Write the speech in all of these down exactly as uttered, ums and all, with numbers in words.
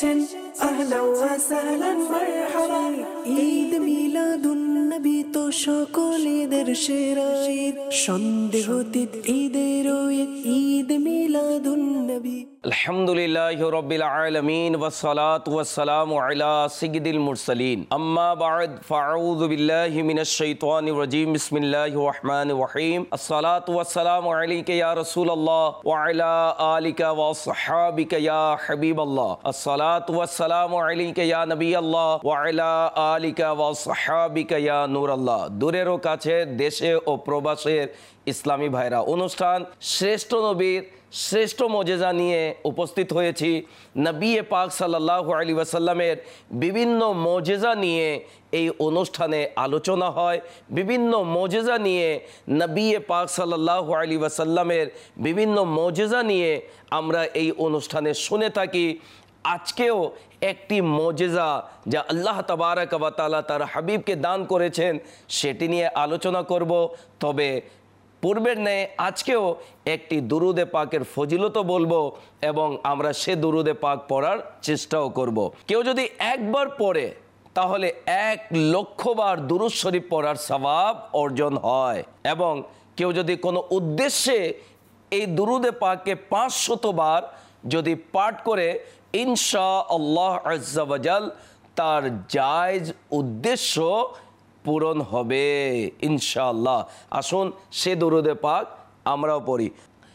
এসেছেন আহলান ওয়া সাহলান মারহাবা। ঈদ মিলাদুন নবী তো সকলেদের সেরা ঈদ, সন্দেহতীত ঈদের ঈদ, ঈদ মিলাদুন নবী। আলহামদুলিল্লাহি রাব্বিল আলামিন ওয়াসসালাতু ওয়াসসালামু আলা সাইয়্যিদিল মুরসালিন, আম্মা বা'দ, ফাআউযু বিল্লাহি মিনাশ শাইতানির রাজীম, বিসমিল্লাহির রহমানির রহিম। আসসালাতু ওয়াসসালামু আলাইকা ইয়া রাসূলুল্লাহ ওয়া আলা আলিকা ওয়া আসহাবিকা ইয়া হাবিবাল্লাহ। আসসালাতু ওয়াসসালামু আলাইকা ইয়া নবিয়াল্লাহ ওয়া আলা আলিকা ওয়া আসহাবিকা ইয়া নূরাল্লাহ। দূরের ও কাছে, দেশে ও প্রবাসের ইসলামী ভাইরা, অনুষ্ঠান শ্রেষ্ঠ নবীর শ্রেষ্ঠ মজেজা নিয়ে উপস্থিত হয়েছি। নবী পাক সাল্লাল্লাহু আলাইহি ওয়াসাল্লামের বিভিন্ন মজেজা নিয়ে এই অনুষ্ঠানে আলোচনা হয়। বিভিন্ন মজেজা নিয়ে নবী পাক সাল্লাল্লাহু আলাইহি ওয়াসাল্লামের বিভিন্ন মজেজা নিয়ে আমরা এই অনুষ্ঠানে শুনে থাকি। আজকেও একটি মজেজা যা আল্লাহ তাবারাক ওয়া তাআলা তার হাবিবকে দান করেছেন সেটি নিয়ে আলোচনা করব। তবে পূর্বের ন্যায় আজকেও একটি দুরুদে পাকের ফজিলত বলবো এবং আমরা সে দুরুদে পাক পড়ার চেষ্টাও করব। কেউ যদি একবার পড়ে তাহলে এক লক্ষবার দুরুদ শরীফ পড়ার সওয়াব অর্জন হয়, এবং কেউ যদি কোনো উদ্দেশ্যে এই দুরুদে পাককে পাঁচশতবার যদি পাঠ করে, ইনশাআল্লাহ আজ্জা ওয়া জাল তার জায়েজ উদ্দেশ্য পূরণ হবে ইনশাআল্লাহ। আসুন সে দুরুদে পাক আমরাও পড়ি।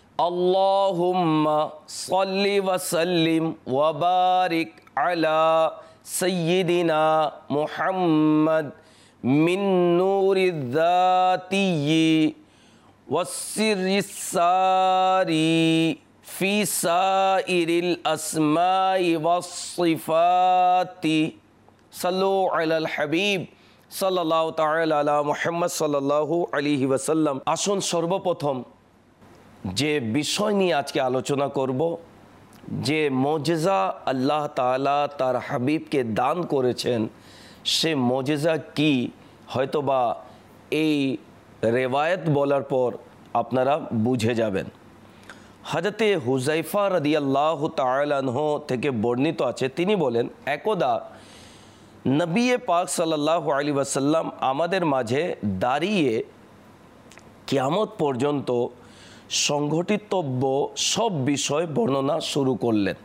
আল্লাহুম্মা সাল্লি ওয়া সাল্লিম ওয়া বারিক আলা সাইয়্যিদিনা মুহাম্মদ মিন নূরিয যাতিয়্যি ওয়াস সিররিস সারি ফি সাইরিল আসমাই ওয়াস সিফাতি। সাল্লু আলাল হাবিব সাল্লাল্লাহু তাআলা আলা মুহাম্মদ সাল্লাল্লাহু আলাইহি ওয়াসাল্লাম। আসুন সর্বপ্রথম যে বিষয় নিয়ে আজকে আলোচনা করব, যে মজেজা আল্লাহ তাআলা তার হাবিবকে দান করেছেন, সে মজেজা কি হয়তোবা এই রেওয়ায়েত বলার পর আপনারা বুঝে যাবেন। হযরতে হুযায়ফা রাদিয়াল্লাহু তাআলা আনহু থেকে বর্ণিত আছে, তিনি বলেন, একদা নবী পাক সাল্লাল্লাহু আলাইহি ওয়াসাল্লাম আমাদের মাঝে দাঁড়িয়ে কিয়ামত পর্যন্ত সংঘটিতব্য সব বিষয় বর্ণনা শুরু করলেন।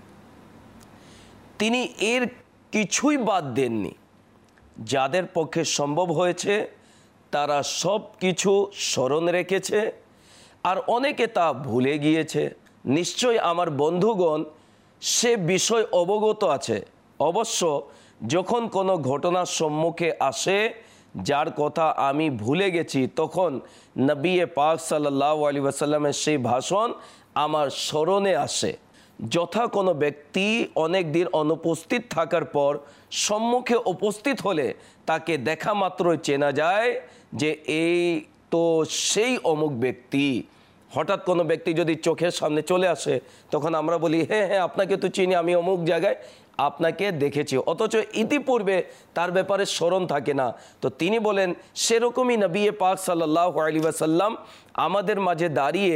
তিনি এর কিছুই বাদ দেননি। যাদের পক্ষে সম্ভব হয়েছে তারা সব কিছু স্মরণ রেখেছে, আর অনেকে তা ভুলে গিয়েছে। নিশ্চয় আমার বন্ধুগণ সে বিষয় অবগত আছে। অবশ্য যখন কোনো ঘটনার সম্মুখে আসে যার কথা আমি ভুলে গেছি, তখন নবী পাক সাল্লাল্লাহু আলাইহি ওয়াসাল্লামের সেই ভাষণ আমার স্মরণে আসে। যথা কোনো ব্যক্তি অনেক দিন অনুপস্থিত থাকার পর সম্মুখে উপস্থিত হলে তাকে দেখা মাত্রই চেনা যায় যে এই তো সেই অমুক ব্যক্তি। হঠাৎ কোনো ব্যক্তি যদি চোখের সামনে চলে আসে তখন আমরা বলি, হ্যাঁ হ্যাঁ আপনাকে তো চিনি, আমি অমুক জায়গায় আপনাকে দেখেছি, অথচ ইতিপূর্বে তার ব্যাপারে স্মরণ থাকে না। তো তিনি বলেন, সেরকমই নবী পাক সাল্লাল্লাহু আলাইহি ওয়াসাল্লাম আমাদের মাঝে দাঁড়িয়ে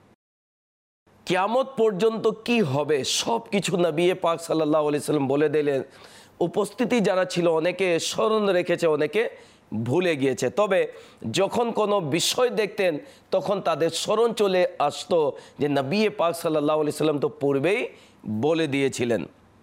কিয়ামত পর্যন্ত কি হবে সব কিছু নবী পাক সাল্লাল্লাহু আলাইহি ওয়াসাল্লাম বলে দিলেন। উপস্থিতি যারা ছিল অনেকে স্মরণ রেখেছে, অনেকে ভুলে গিয়েছে। তবে যখন কোনো বিষয় দেখতেন তখন তাদের স্মরণ চলে আসতো যে নবী পাক সাল্লাল্লাহু আলাইহি ওয়াসাল্লাম তো পূর্বেই বলে দিয়েছিলেন।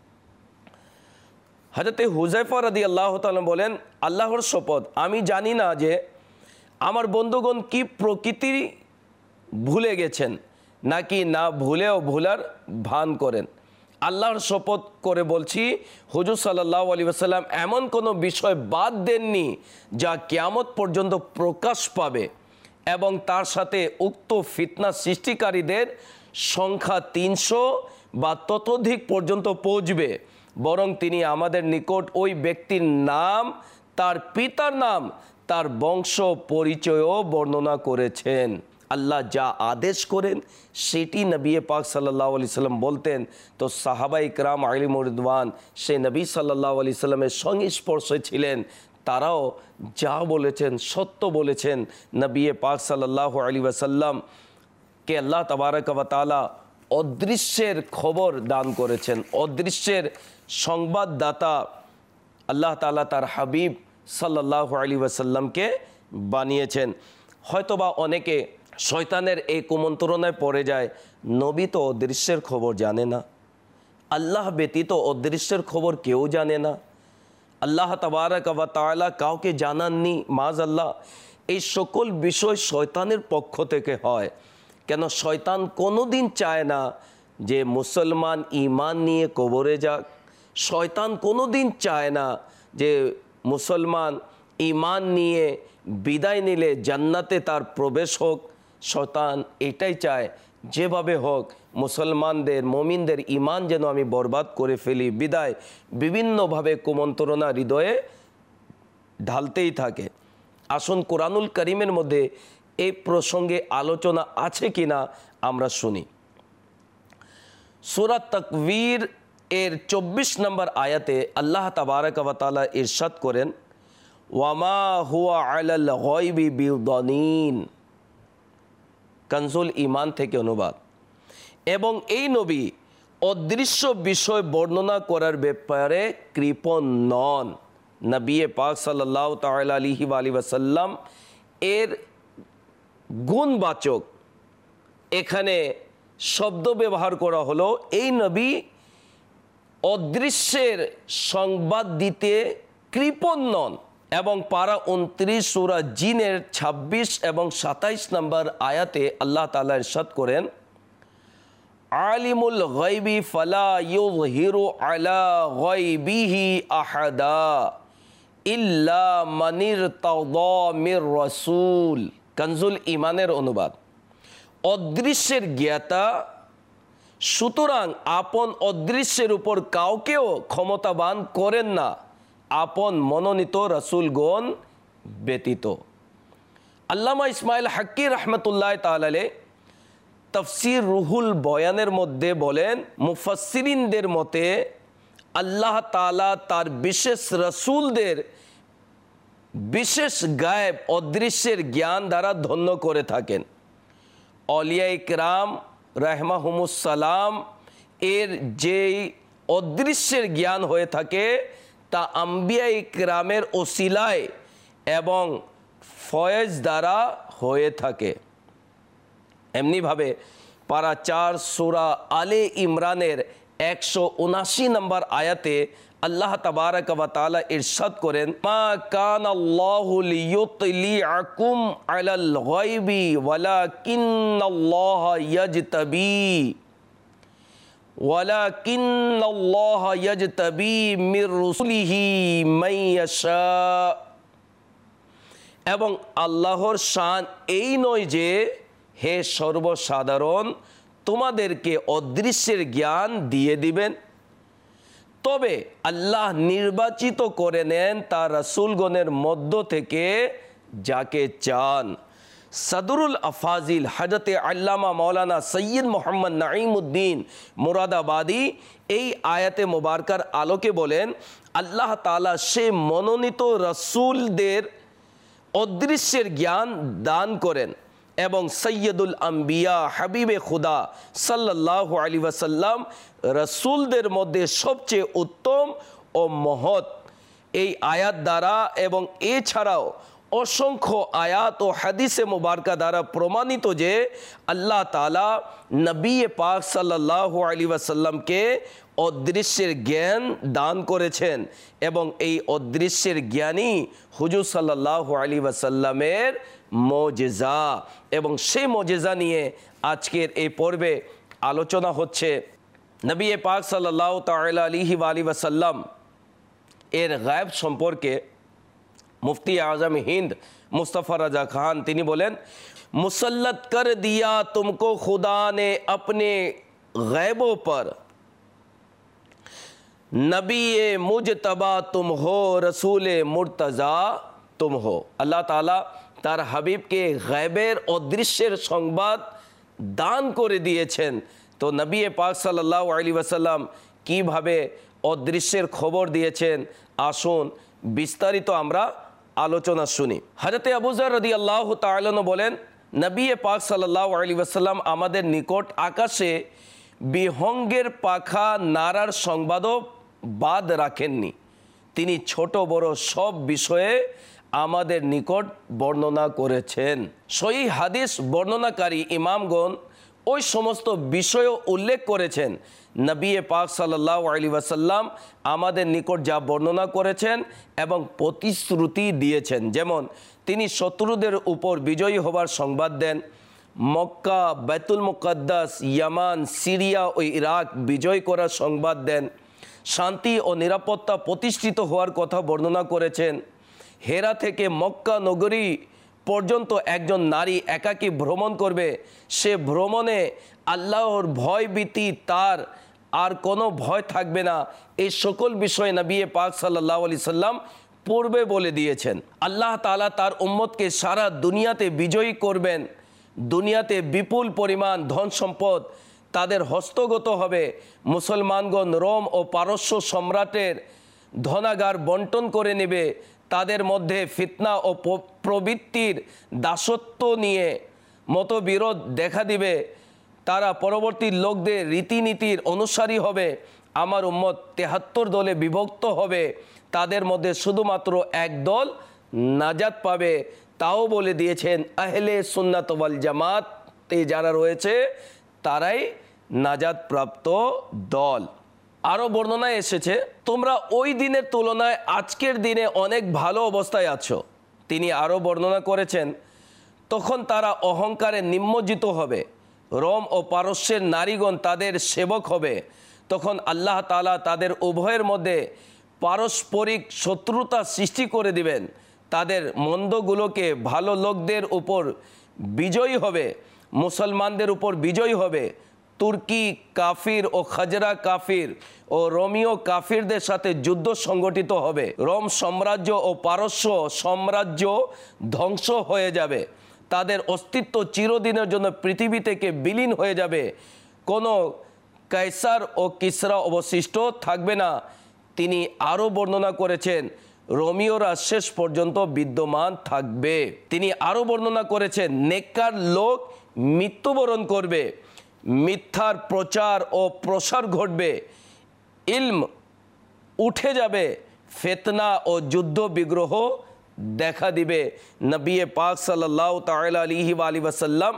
হযরতে হুযায়ফা রাদিয়াল্লাহু তাআলা বলেন, আল্লাহর শপথ, আমি জানি না যে আমার বন্ধুগণ কি প্রকৃতি ভুলে গেছেন নাকি না ভুলেও ভুলার ভান করেন। আল্লাহর শপথ করে বলছি, হুজুর সাল্লাল্লাহু আলাইহি ওয়াসাল্লাম এমন কোনো বিষয় বাদ দেননি যা কিয়ামত পর্যন্ত প্রকাশ পাবে, এবং তার সাথে উক্ত ফিতনা সৃষ্টিকারীদের সংখ্যা তিনশো বা ততোধিক পর্যন্ত পৌঁছবে। বরং তিনি আমাদের নিকট ওই ব্যক্তির নাম, তার পিতার নাম, তার বংশ পরিচয়ও বর্ণনা করেছেন। আল্লাহ যা আদেশ করেন সেটি নবী পাক সাল্লাল্লাহু আলাইহি সাল্লাম বলতেন। তো সাহাবা ইকরাম আলিমুর রিদওয়ান সে নবী সাল্লাল্লাহু আলাইহি সাল্লামের সংস্পর্শে ছিলেন, তারাও যা বলেছেন সত্য বলেছেন। নবী পাক সাল্লাল্লাহু আলাইহি ওয়াসাল্লাম কে আল্লাহ তাবারাক ওয়া তাআলা অদৃশ্যের খবর দান করেছেন, অদৃশ্যের সংবাদদাতা আল্লাহ তাআলা তার হাবিব সাল্লাল্লাহু আলাইহি ওয়াসাল্লামকে বানিয়েছেন। হয়তোবা অনেকে শয়তানের এই কুমন্ত্রণায় পড়ে যায়, নবী তো অদৃশ্যের খবর জানে না, আল্লাহ ব্যতীত অদৃশ্যের খবর কেউ জানে না, আল্লাহ তাবারাক ওয়া তাআলা কাউকে জানাননি, মাআযাল্লাহ। এই সকল বিষয় শয়তানের পক্ষ থেকে হয়। কেন শয়তান কোনোদিন চায় না যে মুসলমান ঈমান নিয়ে কবরে যাক, শয়তান কোনোদিন চায় না যে মুসলমান ঈমান নিয়ে বিদায় নিলে জান্নাতে তার প্রবেশ হোক। শয়তান এটাই চায় যেভাবে হোক মুসলমানদের মুমিনদের ঈমান যেন আমি বরবাদ করে ফেলি, বিদায় বিভিন্নভাবে কুমন্ত্রণা হৃদয়ে ঢালতেই থাকে। আসুন কোরআনুল কারীমের মধ্যে এই প্রসঙ্গে আলোচনা আছে কিনা আমরা শুনি। সূরা তাকবীর এর চব্বিশ নম্বর আয়াতে আল্লাহ তাবারাক ওয়া তাআলা ইরশাদ করেন, ওয়ামা হুয়া আলাল গায়বি বিদানিন। কানজুল ঈমান থেকে অনুবাদ। এবং এই নবী অদৃশ্য বিষয় বর্ণনা করার ব্যাপারে কৃপণ নন। নবী পাক সাল্লাল্লাহু তাআলা আলাইহি ওয়াসাল্লাম এর গুণবাচক এখানে শব্দ ব্যবহার করা হলো। এই নবী অদৃশ্যের সংবাদ দিতে কৃপণ নন। এবং পারা উনত্রিশ সূরা জিনের ছাব্বিশ এবং সাতাইশ নম্বর আয়াতে আল্লাহ তাআলা ইরশাদ করেন, আলিমুল গায়বি ফালা ইউযহিরু আলা গায়বিহি আহাদা ইল্লা মান ইরতাদা মির রাসূল। কানজুল ঈমানের অনুবাদ। অদৃশ্যের জ্ঞাতা, সুতরাং আপন অদৃশ্যের উপর কাউকেও ক্ষমতাবান করেন না আপন মনোনীত রাসূলগণ ব্যতীত। আল্লামা ইসমাইল হাক্কি রহমতুল্লাহ তাআলা আলাইহি তাফসীর রুহুল বয়ানের মধ্যে বলেন, মুফাসসিরিনদের মতে আল্লাহ তাআলা তার বিশেষ রাসূলদের বিশেষ গায়েব অদৃশ্যের জ্ঞান দ্বারা ধন্য করে থাকেন। আউলিয়া ইকরাম রাহমাহুমুস সালাম এর যেই অদৃশ্যের জ্ঞান হয়ে থাকে তা আম্বিয়া ইকরামের ওসিলায় এবং ফয়েজ দ্বারা হয়ে থাকে। এমনিভাবে পারা চার সূরা আলে ইমরানের একশো উনাশি নম্বর আয়াতে আল্লাহ তাবারাক ওয়া তাআলা ইরশাদ করেন, মা কানাল্লাহু লিয়ুতলিআকুম আলাল গায়বি ওয়ালাকিন্নাল্লাহা ইয়াজতাবি ওয়ালাকিন্নাল্লাহা ইয়াজতাবি মির রুসুলিহি মান ইয়াশা। এবং আল্লাহর শান এই নয় যে হে সর্বসাধারণ তোমাদেরকে অদৃশ্যের জ্ঞান দিয়ে দিবেন, তবে আল্লাহ নির্বাচিত করে নেন তার রাসূলগণের মধ্য থেকে যাকে চান। সদরুল আফাজিল হযরত আল্লামা মাওলানা সৈয়দ মোহাম্মদ নাঈমউদ্দিন মুরাদাবাদী এই আয়াতে মুবারকার আলোকে বলেন, আল্লাহ তাআলা সে মনোনীত রাসূলদের অদৃশ্যের জ্ঞান দান করেন এবং সৈয়দুল আম্বিয়া হাবিবে খুদা সাল্লাল্লাহু আলাইহি ওয়াসাল্লাম রাসূলদের মধ্যে সবচেয়ে উত্তম ও মহৎ। এই আয়াত দ্বারা এবং এছাড়াও অসংখ্য আয়াত ও হাদিসে মুবারকা দ্বারা প্রমাণিত যে আল্লাহ তাআলা নবী পাক সাল্লাল্লাহু আলাইহি ওয়াসাল্লামকে অদৃশ্যের জ্ঞান দান করেছেন এবং এই অদৃশ্যের জ্ঞানই হুজুর সাল্লাল্লাহু আলাইহি ওয়াসাল্লামের মুজিজা। এবং সেই মুজিজা নিয়ে আজকের এই পর্বে আলোচনা হচ্ছে। নবী পাক সাল্লাল্লাহু তাআলা আলাইহি ওয়াসাল্লাম এর গায়েব সম্পর্কে মুফতি আজম হিন্দ মুস্তফা রাজা খান তিনি বলেন, মুসল্লত কর দিয়া তুমকো खुदा ने अपने गैबों पर, नबी मुजतबा तुम हो, रसूल मुर्तज़ा तुम हो। আল্লাহ তাআলা তার হাবিবকে গায়বের অদৃশ্যের সংবাদ দান করে দিয়েছেন। তো নবী পাক সাল্লাল্লাহু আলাইহি ওয়াসাল্লাম কিভাবে অদৃশ্যের খবর দিয়েছেন আসুন বিস্তারিত আমরা আলোচনা শুনি। হযরত আবু যর রাদিয়াল্লাহু তাআলা আনহু বলেন, নবী পাক সাল্লাল্লাহু আলাইহি ওয়াসাল্লাম আমাদের নিকট আকাশে বিহঙ্গের পাখা নাড়ার সংবাদও বাদ রাখেননি। তিনি ছোট বড় সব বিষয়ে আমাদের নিকট বর্ণনা করেছেন। সহিহ হাদিস বর্ণনাকারী ইমামগণ ওই সমস্ত বিষয়ও উল্লেখ করেছেন নবী পাক সাল্লাল্লাহু আলাইহি ওয়াসাল্লাম আমাদের নিকট যা বর্ণনা করেছেন এবং প্রতিশ্রুতি দিয়েছেন। যেমন তিনি শত্রুদের উপর বিজয়ী হবার সংবাদ দেন, মক্কা, বাইতুল মুকাদ্দাস, ইয়ামান, সিরিয়া ও ইরাক বিজয় করার সংবাদ দেন, শান্তি ও নিরাপত্তা প্রতিষ্ঠিত হওয়ার কথা বর্ণনা করেছেন। হেরা থেকে মক্কা নগরী পর্যন্ত একজন নারী একাকী ভ্রমণ করবে, সে ভ্রমণে আল্লাহর ভয় ভীতি তার আর কোনো ভয় থাকবে না। এই সকল বিষয়ে নবী পাক সাল্লাল্লাহু আলাইহি সাল্লাম পূর্বে বলে দিয়েছেন। আল্লাহ তাআলা তার উম্মতকে সারা দুনিয়াতে বিজয়ী করবেন। দুনিয়াতে বিপুল পরিমাণ ধন সম্পদ তাদের হস্তগত হবে। মুসলমানগণ রোম ও পারস্য সম্রাটের ধনাগার বন্টন করে নেবে। তাদের মধ্যে ফিতনা ও প্রবৃত্তির দাসত্ব নিয়ে মতবিরোধ দেখা দিবে। তারা পরবর্তী লোকদের রীতিনীতির অনুসারী হবে। আমার উম্মত তেহাত্তর দলে বিভক্ত হবে, তাদের মধ্যে শুধুমাত্র এক দল নাজাত পাবে। তাও বলে দিয়েছেন আহলে সুন্নাত ওয়াল জামাতে যারা রয়েছে তারাই নাজাত প্রাপ্ত দল। আরও বর্ণনায় এসেছে, তোমরা ওই দিনের তুলনায় আজকের দিনে অনেক ভালো অবস্থায় আছো। তিনি আরও বর্ণনা করেছেন, তখন তারা অহংকারে নিমজ্জিত হবে, রোম ও পারস্যের নারীগণ তাদের সেবক হবে। তখন আল্লাহ তাআলা তাদের উভয়ের মধ্যে পারস্পরিক শত্রুতা সৃষ্টি করে দিবেন। তাদের মন্দগুলোকে ভালো লোকদের উপর বিজয়ী হবে, মুসলমানদের উপর বিজয়ী হবে। তুর্কি কাফির ও খাজরা কাফির ও রোমীয় কাফিরদের সাথে যুদ্ধ সংগঠিত হবে। রোম সাম্রাজ্য ও পারস্য সাম্রাজ্য ধ্বংস হয়ে যাবে, তাদের অস্তিত্ব চিরদিনের জন্য পৃথিবী থেকে বিলীন হয়ে যাবে। কোনো কায়সার ও কিসরা অবশিষ্ট থাকবে না। তিনি আরও বর্ণনা করেছেন রোমীয়রা শেষ পর্যন্ত বিদ্যমান থাকবে। তিনি আরও বর্ণনা করেছেন নেককার লোক মৃত্যুবরণ করবে, মিথ্যার প্রচার ও প্রসার ঘটবে, ইলম উঠে যাবে, ফিতনা ও যুদ্ধ বিগ্রহ দেখা দিবে। নবী পাক সাল্লাল্লাহু তাআলা আলাইহি ওয়াসাল্লাম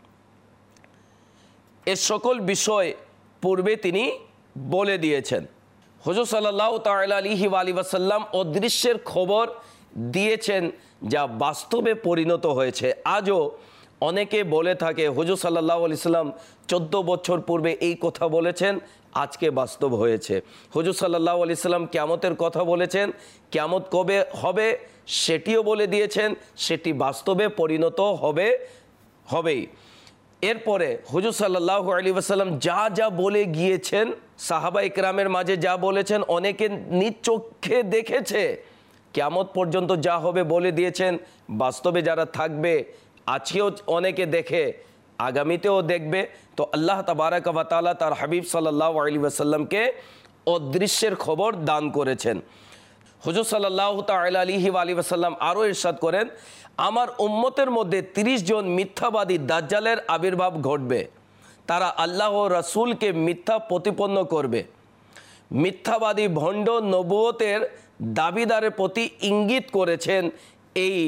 এ সকল বিষয় পূর্বে তিনি বলে দিয়েছেন। হুজুর সাল্লাল্লাহু তাআলা আলাইহি ওয়াসাল্লাম অদৃশ্যের খবর দিয়েছেন যা বাস্তবে পরিণত হয়েছে। আজও অনেকে বলে থাকে হুজুর সাল্লাল্লাহু আলাইহি সাল্লাম চোদ্দ বছর পূর্বে এই কথা বলেছেন, আজকে বাস্তব হয়েছে। হুজুর সাল্লাল্লাহু আলাইহি সাল্লাম কিয়ামতের কথা বলেছেন, কিয়ামত কবে হবে সেটিও বলে দিয়েছেন, সেটি বাস্তবে পরিণত হবে হবেই। এরপরে হুজুর সাল্লাল্লাহু আলাইহি ওয়াসাল্লাম যা যা বলে গিয়েছেন, সাহাবা ইকরামের মাঝে যা বলেছেন অনেকে নিজ চোখে দেখেছে। কিয়ামত পর্যন্ত যা হবে বলে দিয়েছেন, বাস্তবে যারা থাকবে আজকেও অনেকে দেখে, আগামীতেও দেখবে। তো আল্লাহ তাবারাক ওয়া তাআলা তার হাবিব সাল্লাল্লাহু আলাইহি ওয়াসাল্লামকে অদৃশ্যের খবর দান করেছেন। হুজুর সাল্লাল্লাহু তাআলা আলাইহি ওয়াসাল্লাম আরও ইরশাদ করেন, আমার উম্মতের মধ্যে তিরিশ জন মিথ্যাবাদী দাজ্জালের আবির্ভাব ঘটবে। তারা আল্লাহ ও রাসূলকে মিথ্যা প্রতিপন্ন করবে। মিথ্যাবাদী ভণ্ড নবুয়তের দাবিদারের প্রতি ইঙ্গিত করেছেন। এই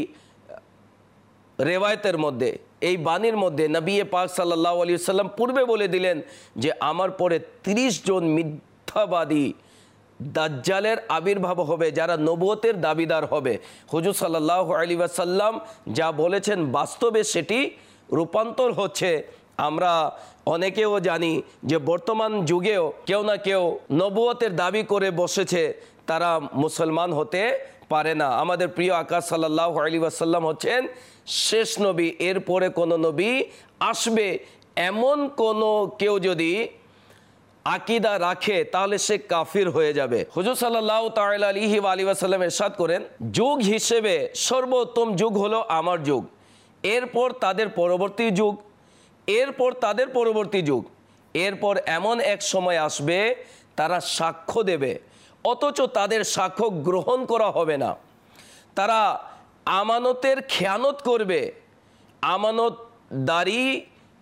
রেওয়ায়তের মধ্যে, এই বাণীর মধ্যে নবী পাক সাল্লাল্লাহু আলাইহি ওয়াসাল্লাম পূর্বে বলে দিলেন যে আমার পরে তিরিশ জন মিথ্যাবাদী দাজ্জালের আবির্ভাব হবে যারা নবুয়তের দাবিদার হবে। হুজুর সাল্লাল্লাহু আলাইহি ওয়াসাল্লাম যা বলেছেন বাস্তবে সেটি রূপান্তর হচ্ছে। আমরা অনেকেও জানি যে বর্তমান যুগেও কেউ না কেউ নবুয়তের দাবি করে বসেছে, তারা মুসলমান হতে পারে না। আমাদের প্রিয় আকা সাল্লাল্লাহু আলাইহি ওয়াসাল্লাম হচ্ছেন শেষ নবী, এরপরে কোনো নবী আসবে এমন কোনো কেউ যদি আকিদা রাখে তাহলে সে কাফির হয়ে যাবে। হুজুর সাল্লাল্লাহু তাআলা আলাইহি ওয়াসাল্লাম ইরশাদ করেন, যুগ হিসেবে সর্বোত্তম যুগ হলো আমার যুগ, এরপর তাদের পরবর্তী যুগ, এরপর তাদের পরবর্তী যুগ, এরপর এমন এক সময় আসবে তারা সাক্ষ্য দেবে অথচ তাদের সাক্ষ্য গ্রহণ করা হবে না। তারা আমানতের খেয়ানত করবে, আমানতদারি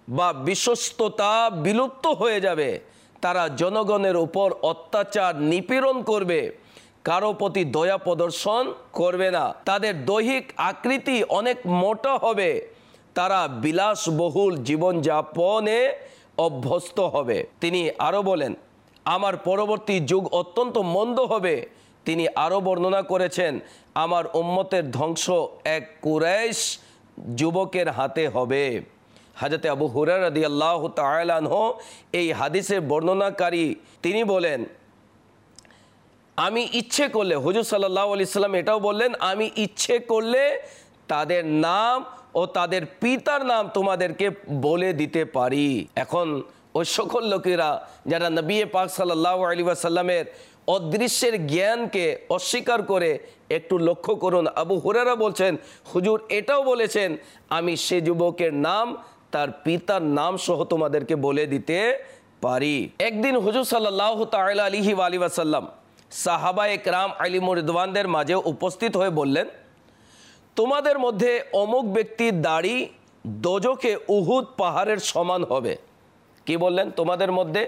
বা বিশ্বস্ততা বিলুপ্ত হয়ে যাবে। তারা জনগণের উপর অত্যাচার নিপীড়ন করবে, কারো প্রতি দয়া প্রদর্শন করবে না। তাদের দৈহিক আকৃতি অনেক মোটা হবে। তারা বিলাসবহুল জীবনযাপনে অভ্যস্ত হবে। তিনি আরও বলেন, আমার পরবর্তী যুগ অত্যন্ত মন্দ হবে। তিনি আরও বর্ণনা করেছেন, আমার উম্মতের ধ্বংস এক কুরাইশ যুবকের হাতে হবে। হযরত আবু হুরায়রা রাদিয়াল্লাহু তাআলা আনহু এই হাদিসের বর্ণনাকারী, তিনি বলেন, আমি ইচ্ছে করলে, হুজুর সাল্লাল্লাহু আলাইহি সাল্লাম এটাও বললেন, আমি ইচ্ছে করলে তাদের নাম ও তাদের পিতার নাম তোমাদেরকে বলে দিতে পারি। এখন ওই সকল লোকেরা যারা নবী পাক সাল্লাল্লাহু আলাইহি ওয়াসাল্লামের অদৃশ্যের জ্ঞানকে অস্বীকার করে, একটু লক্ষ্য করুন, আবু হুরায়রা বলছেন, হুজুর এটাও বলেছেন, আমি সে যুবকের নাম তার পিতার নাম সহ তোমাদেরকে বলে দিতে পারি। একদিন হুজুর সাল্লাল্লাহু তাআলা আলাইহি ওয়াসাল্লাম সাহাবায়ে কেরাম আলিমুর রিদওয়ানদের মাঝে উপস্থিত হয়ে বললেন, তোমাদের মধ্যে অমুক ব্যক্তির দাড়ি দোজখে উহুদ পাহাড়ের সমান হবে। কি বললেন? তোমাদের মধ্যে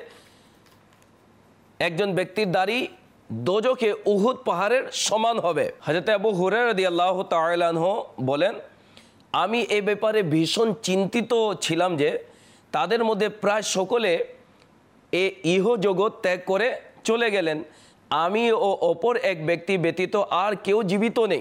একজন ব্যক্তির দাড়ি দোজখে উহুদ পাহাড়ের সমান হবে। হযরত আবু হুরায়রা রাদিয়াল্লাহু তাআলা আনহু বলেন, আমি এই ব্যাপারে ভীষণ চিন্তিত ছিলাম যে তাদের মধ্যে প্রায় সকলে এ ইহ জগৎ ত্যাগ করে চলে গেলেন। আমি ও অপর এক ব্যক্তি ব্যতীত আর কেউ জীবিত নেই।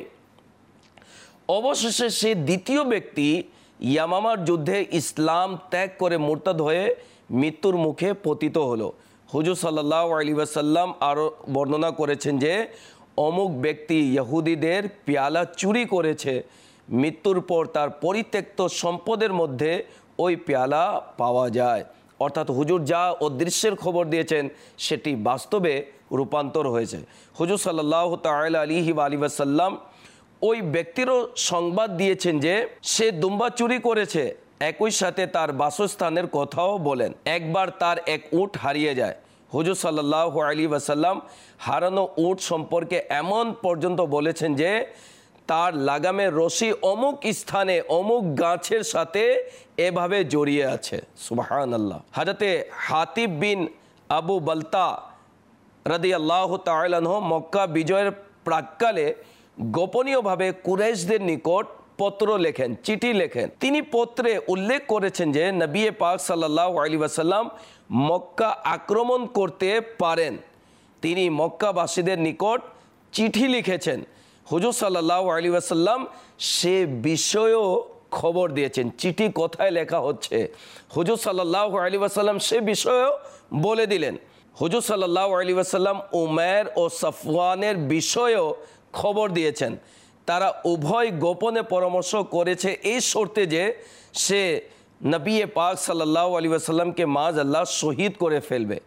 অবশেষে সে দ্বিতীয় ব্যক্তি ইয়ামামার যুদ্ধে ইসলাম ত্যাগ করে মুরতাদ হয়ে মৃত্যুর মুখে পতিত হলো। হুজুর সাল্লাল্লাহু আলাইহি ওয়াসাল্লাম আরও বর্ণনা করেছেন যে অমুক ব্যক্তি ইহুদিদের পেয়ালা চুরি করেছে। মৃত্যুর পর তার পরিত্যক্ত সম্পদের মধ্যে ওই পেয়ালা পাওয়া যায়। অর্থাৎ হুজুর যা অদৃশ্যের খবর দিয়েছেন সেটি বাস্তবে রূপান্তর হয়েছে। হুজুর সাল্লাল্লাহু তাআলা আলাইহি ওয়াসাল্লাম ওই ব্যক্তিরও সংবাদ দিয়েছেন যে সে দুম্বা চুরি করেছে, একই সাথে তার বাসস্থানের কথাও বলেন। একবার তার এক উট হারিয়ে যায়। হুজুর সাল্লাল্লাহু আলাইহি ওয়াসাল্লাম হারানো উট সম্পর্কে এমন পর্যন্ত বলেছেন যে তার লাগামের রশি অমুক স্থানে অমুক গাছের সাথে এভাবে জড়িয়ে আছে। সুবহানাল্লাহ। হযরতে হাতিব বিন আবু বালতা রাদিয়াল্লাহু তাআলা আনহু মক্কা বিজয়ের প্রাক্কালে গোপনীয়ভাবে কুরাইশদের নিকট পত্র লেখেন, চিঠি লেখেন। তিনি পত্রে উল্লেখ করেছেন যে নবী পাক সাল্লাল্লাহু আলাইহি ওয়াসাল্লাম মক্কা আক্রমণ করতে পারেন। তিনি মক্কাবাসীদের নিকট চিঠি লিখেছেন। হুজুর সাল্লাল্লাহু আলাইহি ওয়াসাল্লাম সে বিষয়েও খবর দিয়েছেন। চিঠি কোথায় লেখা হচ্ছে হুজুর সাল্লাল্লাহু আলাইহি ওয়াসাল্লাম সে বিষয়েও বলে দিলেন। হুজুর সাল্লাল্লাহু আলাইহি ওয়াসাল্লাম উমাইর ও সাফওয়ানের বিষয়েও খবর দিয়েছেন। তারা উভয় গোপনে পরামর্শ করেছে এই শর্তে যে সে নবী পাক সাল্লাল্লাহু আলাইহি ওয়াসাল্লামকে মাআযাল্লাহ শহীদ করে ফেলবে।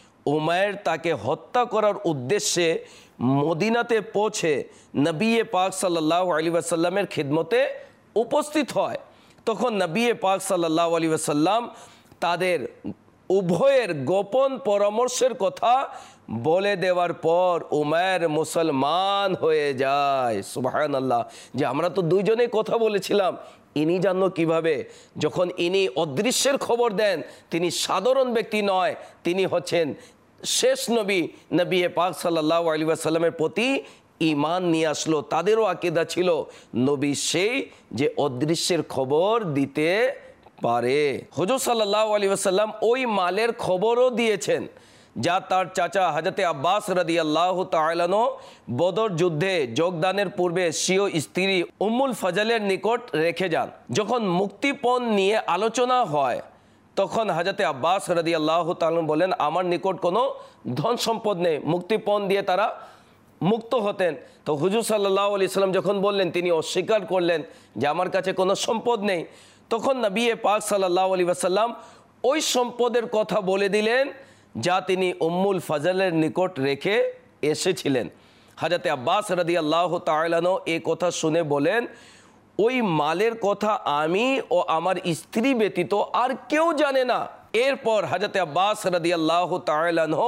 উমাইর তাকে হত্যা করার উদ্দেশ্যে মদিনাতে পৌঁছে নবী পাক সাল্লাল্লাহু আলাইহি ওয়াসাল্লামের খিদমতে উপস্থিত হয়। তখন নবী পাক সাল্লাল্লাহু আলাইহি ওয়াসাল্লাম তাদের উভয়ের গোপন পরামর্শের কথা বলে দেওয়ার পর উমাইর মুসলমান হয়ে যায়। সুবহানাল্লাহ। যে আমরা তো দুইজনে কথা বলেছিলাম, ইনি জানলো কিভাবে? যখন ইনি অদৃশ্যের খবর দেন, তিনি সাধারণ ব্যক্তি নয়, তিনি হচ্ছেন শেষ নবী। নবী পাক সাল্লাল্লাহু আলাইহি ওয়াসাল্লামের প্রতি ঈমান নিয়ে আসলো। তাদেরও আকীদা ছিল নবী সেই যে অদৃশ্যের খবর দিতে পারে। হুজুর সাল্লাল্লাহু আলাইহি ওয়াসাল্লাম ওই মালের খবরও দিয়েছেন যা তার চাচা হযরতে আব্বাস রাদিয়াল্লাহু তাআলা আনহু বদর যুদ্ধে যোগদানের পূর্বে স্বীয় স্ত্রী উম্মুল ফজলের নিকট রেখে যান। যখন মুক্তিপণ নিয়ে আলোচনা হয় তখন হযরতে আব্বাস রাদিয়াল্লাহু তাআলা বলেন, আমার নিকট কোনো ধন সম্পদ নেই, মুক্তিপণ দিয়ে তারা মুক্ত হতেন। তো হুজুর সাল্লাল্লাহু আলাইহি ওয়াসাল্লাম যখন বললেন, তিনি অস্বীকার করলেন যে আমার কাছে কোনো সম্পদ নেই। তখন নবী পাক সাল্লাল্লাহু আলাইহি ওয়াসাল্লাম ওই সম্পদের কথা বলে দিলেন যা তিনি উম্মুল ফজলের নিকট রেখে এসেছিলেন। হযরতে আব্বাস রাদিয়াল্লাহু তাআলা আনহু এই কথা শুনে বলেন, ওই মালের কথা আমি ও আমার স্ত্রী ব্যতীত আর কেউ জানে না। এরপর হযরতে আব্বাস রাদিয়াল্লাহু তাআলা আনহু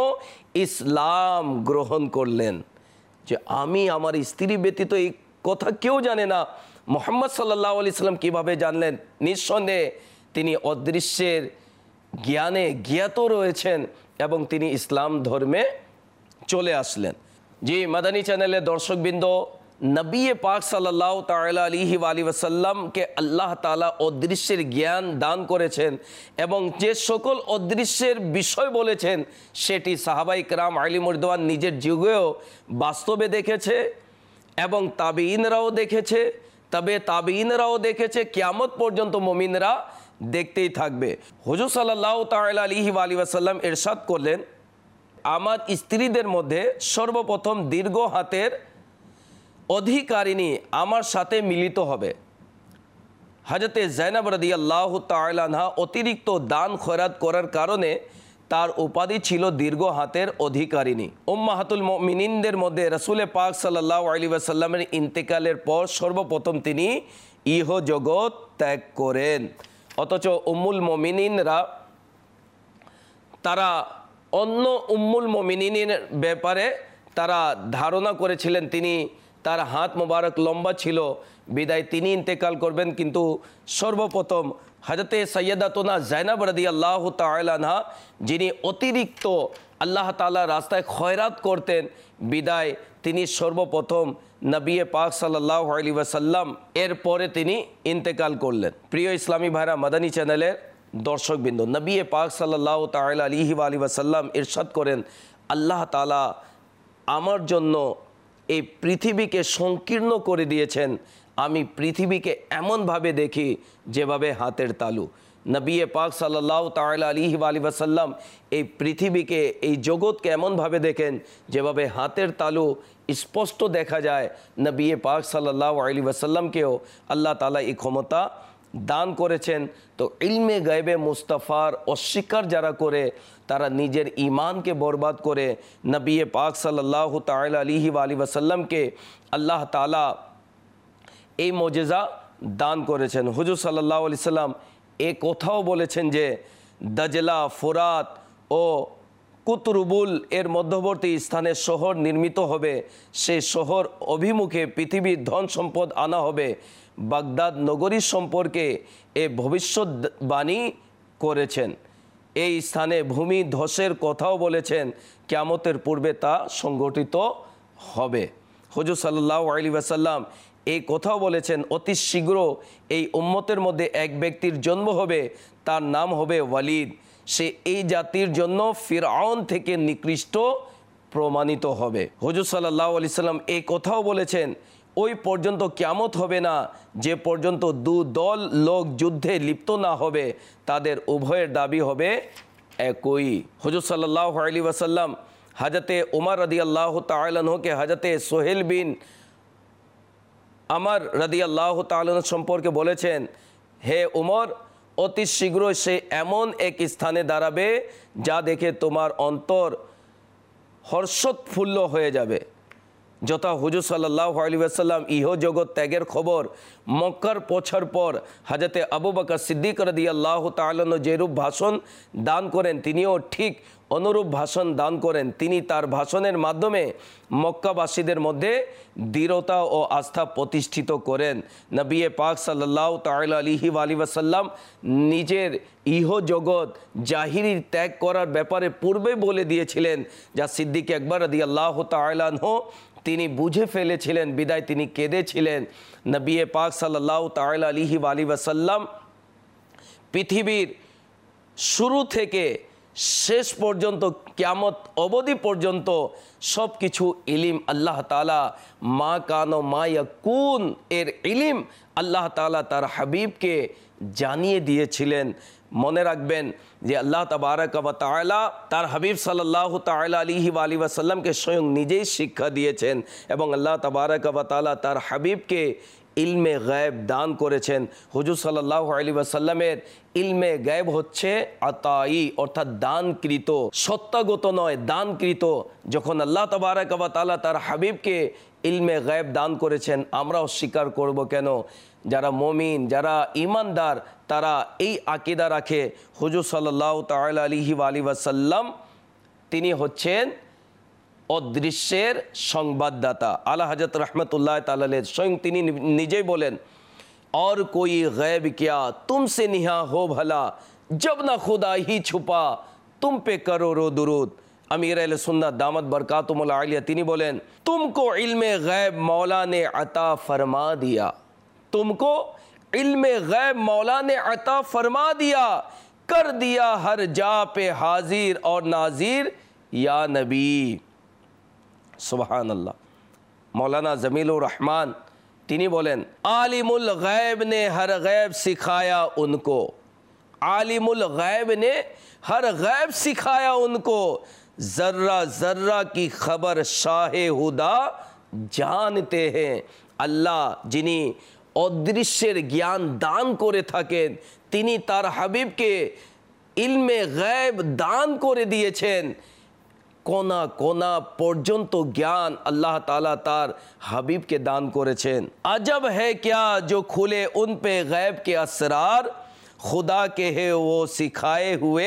ইসলাম গ্রহণ করলেন যে আমি আমার স্ত্রী ব্যতীত এই কথা কেউ জানে না। মুহাম্মদ সাল্লাল্লাহু আলাইহি সাল্লাম কিভাবে জানলেন? নিঃসন্দেহে তিনি অদৃশ্যের জ্ঞানে জ্ঞাত রয়েছেন এবং তিনি ইসলাম ধর্মে চলে আসলেন। জি মাদানী চ্যানেলের দর্শকবৃন্দ, নবী পাক সাল্লাল্লাহু তাআলা আলাইহি ওয়াসাল্লামকে আল্লাহ তাআলা অদৃশ্যের জ্ঞান দান করেছেন এবং যে সকল অদৃশ্যের বিষয় বলেছেন সেটি সাহাবাই কেরাম আলিম রিদওয়ান নিজের যুগেও বাস্তবে দেখেছে এবং তাবিঈনরাও দেখেছে, তবে তাবিঈনরাও দেখেছে, কিয়ামত পর্যন্ত মুমিনরা দেখতেই থাকবে। হুজুর সাল্লাল্লাহু তাআলা আলাইহি ওয়াসাল্লাম ইরশাদ করলেন, আমার স্ত্রীদের মধ্যে সর্বপ্রথম দীর্ঘ হাতের অধিকারিণী আমার সাথে মিলিত হবে। হযরতে যায়েনব রাদিয়াল্লাহু তাআলা আনহা অতিরিক্ত দান খয়রাত করার কারণে তার উপাধি ছিল দীর্ঘ হাতের অধিকারিণী। উম্মাহাতুল মুমিনিনদের মধ্যে রাসূল পাক সাল্লাল্লাহু আলাইহি ওয়াসাল্লামের ইন্তেকালের পর সর্বপ্রথম তিনি ইহ জগৎ ত্যাগ করেন। অথচ উম্মুল মুমিনিনরা তারা অন্য উম্মুল মুমিনিনের ব্যাপারে তারা ধারণা করেছিলেন তিনি তার হাত মোবারক লম্বা ছিল বিদায় তিনি ইন্তেকাল করবেন, কিন্তু সর্বপ্রথম হযরতে সাইয়্যিদাতুনা যায়েনব রাদিয়াল্লাহু তাআলা আনহা যিনি অতিরিক্ত আল্লাহ তাআলার রাস্তায় খয়রাত করতেন বিদায় তিনি সর্বপ্রথম নবী পাক সাল্লাল্লাহু আলাইহি ওয়াসাল্লাম এরপরে তিনি ইন্তেকাল করলেন। প্রিয় ইসলামী ভাইরা, মাদানী চ্যানেলের দর্শকবৃন্দ, নবী পাক সাল্লাল্লাহু তাআলা আলাইহি ওয়াসাল্লাম ইরশাদ করেন, আল্লাহ তাআলা আমার জন্য এই পৃথিবীকে সংকীর্ণ করে দিয়েছেন, আমি পৃথিবীকে এমনভাবে দেখি যেভাবে হাতের তালু। নবী পাক সাল্লাল্লাহু তাআলা আলাইহি ওয়াসাল্লাম এই পৃথিবীকে, এই জগৎকে এমনভাবে দেখেন যেভাবে হাতের তালু স্পষ্ট দেখা যায়। নবী পাক সাল্লাল্লাহু আলাইহি ওয়াসাল্লামকেও আল্লাহ তাআলা এই ক্ষমতা দান করেছেন। তো ইলমে গায়বে মুস্তাফার অস্বীকার যারা করে তারা নিজের ঈমানকে বরবাদ করে। নবী পাক সাল্লাল্লাহু তাআলা আলাইহি ওয়াসাল্লামকে আল্লাহ তাআলা এই মুজিজা দান করেছেন। হুজুর সাল্লাল্লাহু আলাইহি সাল্লাম এ কথাও বলেছেন যে দাজলা, ফুরাত ও কুতরুবুল এর মধ্যবর্তী স্থানে শহর নির্মিত হবে, সেই শহর অভিমুখে পৃথিবীর ধন সম্পদ আনা হবে। বাগদাদ নগরীর সম্পর্কে এ ভবিষ্যৎবাণী করেছেন। এই স্থানে ভূমি ধসের কথাও বলেছেন, কিয়ামতের পূর্বে তা সংগঠিত হবে। হুজুর সাল্লাল্লাহু আলাইহি ওয়াসাল্লাম এই কথাও বলেছেন, অতি শীঘ্র এই উম্মতের মধ্যে এক ব্যক্তির জন্ম হবে, তার নাম হবে ওয়ালিদ, সে এই জাতির জন্য ফিরআউন থেকে নিকৃষ্ট প্রমাণিত হবে। হুজুর সাল্লাল্লাহু আলাইহি সাল্লাম এই কথাও বলেছেন, ওই পর্যন্ত কিয়ামত হবে না যে পর্যন্ত দু দল লোক যুদ্ধে লিপ্ত না হবে, তাদের উভয়ের দাবি হবে একই। হুজুর সাল্লাল্লাহু আলাইহি ওয়াসাল্লাম হযরতে উমর রাদিয়াল্লাহু তাআলা আনহুকে হযরতে সোহেল বিন আমর রাদিয়াল্লাহু তাআলা সম্পর্কে বলেছেন, হে উমর, অতি শীঘ্রই সে এমন এক স্থানে দাঁড়াবে যা দেখে তোমার অন্তর হর্ষোৎফুল্ল হয়ে যাবে। যথা হুজুর সাল্লাল্লাহু আলাইহি ওয়াসাল্লাম ইহ জগৎ ত্যাগের খবর মক্কার পৌঁছার পর হযরতে আবু বকর সিদ্দিক রাদিয়াল্লাহু তাআলা যেরূপ ভাষণ দান করেন তিনিও ঠিক অনুরূপ ভাষণ দান করেন। তিনি তার ভাষণের মাধ্যমে মক্কাবাসীদের মধ্যে দৃঢ়তা ও আস্থা প্রতিষ্ঠিত করেন। নবী পাক সাল্লাল্লাহু তাআলা আলাইহি ওয়াসাল্লাম নিজের ইহ জগৎ জাহিরি ত্যাগ করার ব্যাপারে পূর্বে বলে দিয়েছিলেন, যা সিদ্দিক আকবর রাদিয়াল্লাহু তাআলা আনহু তিনি বুঝে ফেলেছিলেন, বিদায় তিনি কেঁদেছিলেন। নবী পাক সাল্লাল্লাহু তাআলা আলাইহি ওয়াসাল্লাম পৃথিবীর শুরু থেকে শেষ পর্যন্ত কিয়ামত অবধি পর্যন্ত সব কিছু ইলিম আল্লাহ তাআলা মা কান ও মা ইয়াকুন এর ইলিম আল্লাহ তাআলা তার হাবিবকে জানিয়ে দিয়েছিলেন। মনে রাখবেন যে আল্লাহ তাবারাক ওয়া তাআলা তার হাবিব সাল্লাল্লাহু তাআলা আলাইহি ওয়াসাল্লামকে স্বয়ং নিজেই শিক্ষা দিয়েছেন এবং আল্লাহ তাবারাক ওয়া তাআলা তার হাবিবকে ইলমে গায়েব দান করেছেন। হুজুর সাল্লাল্লাহু আলাইহি ওয়াসাল্লামের ইলমে গায়েব হচ্ছে আতাই, অর্থাৎ দানকৃত, সত্তাগত নয়, দানকৃত। যখন আল্লাহ তাবারাক ওয়া তাআলা তার হাবিবকে ইলমে গায়েব দান করেছেন, আমরাও স্বীকার করব কেন? যারা মুমিন, যারা ঈমানদার, তারা এই আকীদা রাখে হুজুর সাল্লাল্লাহু তাআলা আলাইহি ওয়াসাল্লাম তিনি হচ্ছেন অদৃশ্যের সংবাদদাতা। আলা হযরত রাহমাতুল্লাহ তাআলা আলাইহি স্বয়ং তিনি নিজেই বলেন, और कोई गैब क्या तुमसे निहा हो भला, जब ना खुदा ही छुपा तुम पे करो रो दुरूद। अमीर अहले सुन्नत दामत बरकातुहुल आलिया तिनी बोलें, तुमको इल्मे गैब मौला ने अता फरमा दिया, तुमको इल्मे गैब मौला ने अता फरमा दिया, कर दिया हर जा पे हाजिर और नाजिर या नबी। सुभान अल्लाह। मौलाना जमीलुर रहमान तिनी बोलें, आलिमुल गैब ने हर गैब सिखाया उनको, आलिमुल गैब ने हर गैब सिखाया उनको, जर्रा जर्रा की खबर शाहे हुदा जानते हैं। अल्लाह जिनी अदृश्येर ज्ञान दान करे थाकेन तिनी तार हाबिबके इल्मे गैब दान करे दिएछेन, कोना कोना पर्यन्त ज्ञान अल्लाह ताला तार हबीब के दान करेछेन। अजब है क्या जो खुले उन पे गैब के असरार, खुदा के है वो सिखाए हुए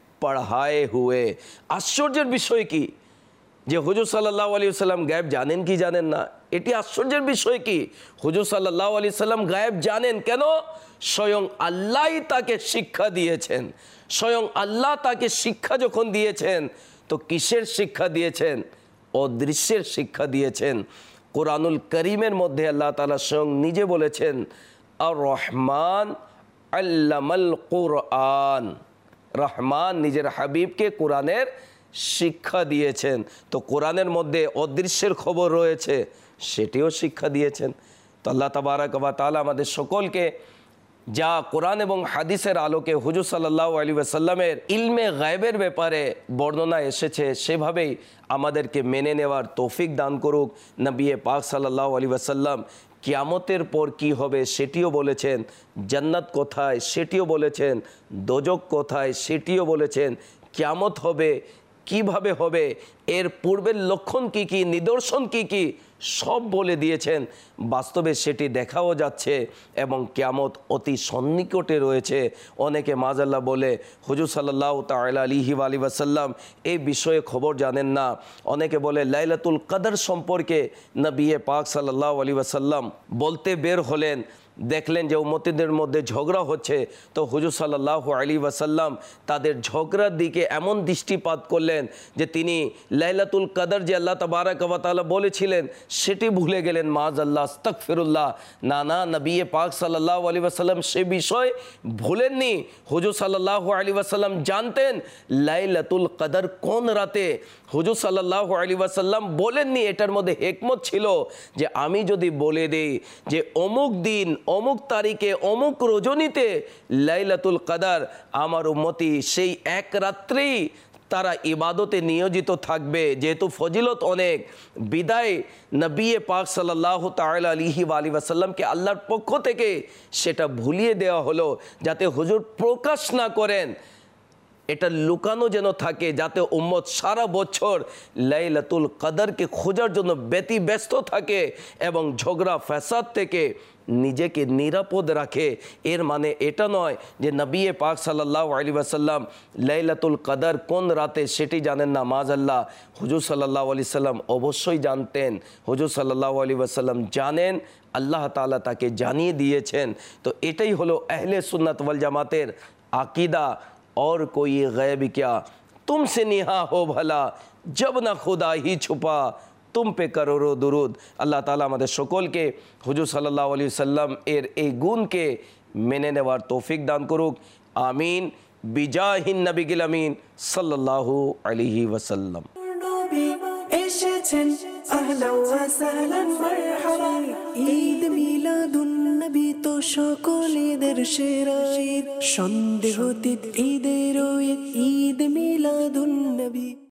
पढ़ाए हुए। आश्चर्येर विषय की जे हुजूर सल्लल्लाहु अलैहि वसल्लम गैब जानेन कि जानेन ना, एटी आश्चर्येर विषय की हुजूर सल्लल्लाहु अलैहि वसल्लम गैब जानेन केन? स्वयं आल्लाहई ताके शिक्षा दिएछेन। स्वयं आल्लाह ताके शिक्षा जखन दिएछेन तो किसेर शिक्षा दिएछेन? अदृश्येर शिक्षा दिएछेन। कुरानुल करीमेर मध्य अल्लाह ताआला स्वयं निजे बोलेछेन, আর रहमान अल्लामाल कुरआन, रहमान निजेर हबीबके कुरानेर शिक्षा दिएछेन। तो कुरानेर मध्य अदृश्येर खबर रयेछे सेटिও शिक्षा दिएछेन। तो अल्लाह तबाराक व ताआला आमादेर सकलके যা কোরআন এবং হাদিসের আলোকে হুজুর সাল্লাল্লাহু আলাইহি ওয়াসাল্লামের ইলমে গায়বের ব্যাপারে বর্ণনা এসেছে সেভাবেই আমাদেরকে মেনে নেওয়ার তৌফিক দান করুক। নবী পাক সাল্লাল্লাহু আলাইহি ওয়াসাল্লাম কিয়ামতের পর কি হবে সেটিও বলেছেন, জান্নাত কোথায় সেটিও বলেছেন, দোজক কোথায় সেটিও বলেছেন, কিয়ামত হবে কিভাবে হবে, এর পূর্বের লক্ষণ কি কি, নিদর্শন কি কি সব বলে দিয়েছেন। বাস্তবে সেটি দেখাও যাচ্ছে এবং কিয়ামত অতি সন্নিকটে রয়েছে। অনেকে মাযাল্লাহ বলে হুজুর সাল্লাল্লাহু তাআলা আলাইহি ওয়াসাল্লাম এই বিষয়ে খবর জানেন না। অনেকে বলে লাইলাতুল কদর সম্পর্কে নবী পাক সাল্লাল্লাহু আলাইহি ওয়াসাল্লাম বলতে বের হলেন, দেখলেন যে উম্মতিদের মধ্যে ঝগড়া হচ্ছে, তো হুজুর সাল্লাল্লাহু আলাইহি ওয়াসাল্লাম তাদের ঝগড়ার দিকে এমন দৃষ্টিপাত করলেন যে তিনি লাইলাতুল কদর যে আল্লাহ তাবারাক ওয়া তাআলা বলেছিলেন সেটি ভুলে গেলেন। মাযাল্লাহ, আস্তাগফিরুল্লাহ। না না, নবী পাক সাল্লাল্লাহু আলাইহি ওয়াসাল্লাম সে বিষয় ভুলেননি। হুজুর সাল্লাল্লাহু আলাইহি ওয়াসাল্লাম জানতেন লাইলাতুল কদর কোন রাতে। হুজুর সাল্লাল্লাহু আলাইহি ওয়াসাল্লাম বলেননি, এটার মধ্যে হিকমত ছিল যে আমি যদি বলে দেই যে অমুক দিন অমুক তারিখে অমুক রজনীতে লাইলাতুল কদর, আমার উম্মতি সেই এক রাত্রেই তারা ইবাদতে নিয়োজিত থাকবে। যেহেতু ফজিলত অনেক, বিদায় নবী পাক সাল্লাল্লাহু তাআলা আলাইহি ওয়াসাল্লামকে আল্লাহর পক্ষ থেকে সেটা ভুলিয়ে দেওয়া হলো যাতে হুজুর প্রকাশ না করেন, এটা লুকানো যেন থাকে, যাতে উম্মত সারা বছর লাইলাতুল কদরকে খোঁজার জন্য ব্যতিব্যস্ত থাকে এবং ঝগড়া ফ্যাসাদ থেকে নিজেকে নিরাপদ রাখে। এর মানে এটা নয় যে নবী পাক সাল্লাল্লাহু আলাইহি ওয়াসাল্লাম লাইলাতুল কদর কোন রাতে সেটি জানেন না। মাযাল্লাহ, হুজুর সাল্লাল্লাহু আলাইহি ওয়াসাল্লাম অবশ্যই জানতেন। হুজুর সাল্লাল্লাহু আলাইহি ওয়াসাল্লাম জানেন, আল্লাহ তাআলা তাকে জানিয়ে দিয়েছেন। তো এটাই হলো আহলে সুন্নাত ওয়াল জামাতের আকিদা। और कोई गैब क्या तुमसे निहा हो भला, जब ना खुदा ही छुपा तुम पे करोड़ो दुरूद। अल्लाह ताला आमादेर सकलके हुजूर सल्लल्लाहु अलैहि वसल्लम एर ए गुणके मेने नेवार तौफिक दान करुक। आमीन बिजाहिन नबीगिल आमीन सल्लल्लाहु अलैहि वसल्लम। أهلا وسهلا مرحبا ঈদ মিলাদুন নবী তো সকলের সেরা ঈদ, সন্দেহ তিত ঈদের ঈদ, ঈদ মিলাদুন নবী।